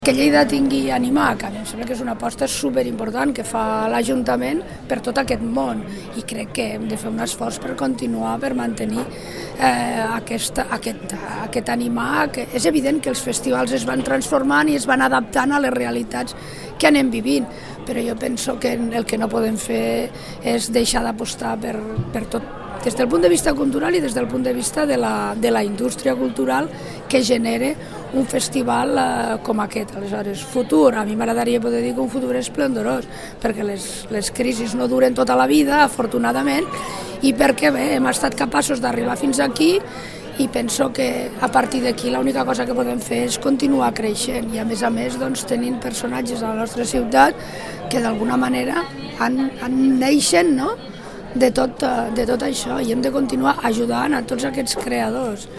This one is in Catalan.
Que Lleida tingui Animac, a mi em sembla que és una aposta superimportant que fa l'Ajuntament per tot aquest món i crec que hem de fer un esforç per continuar, per mantenir aquest Animac. És evident que els festivals es van transformant i es van adaptant a les realitats que anem vivint, però jo penso que el que no podem fer és deixar d'apostar per tot, des del punt de vista cultural i des del punt de vista de la indústria cultural que genera un festival com aquest. Aleshores, futur, a mi m'agradaria poder dir que un futur esplendorós, perquè les crisis no duren tota la vida, afortunadament, i perquè bé, hem estat capaços d'arribar fins aquí i penso que a partir d'aquí l'única cosa que podem fer és continuar creixent i a més doncs, tenint personatges a la nostra ciutat que d'alguna manera neixen, no?, de tot això, i hem de continuar ajudant a tots aquests creadors.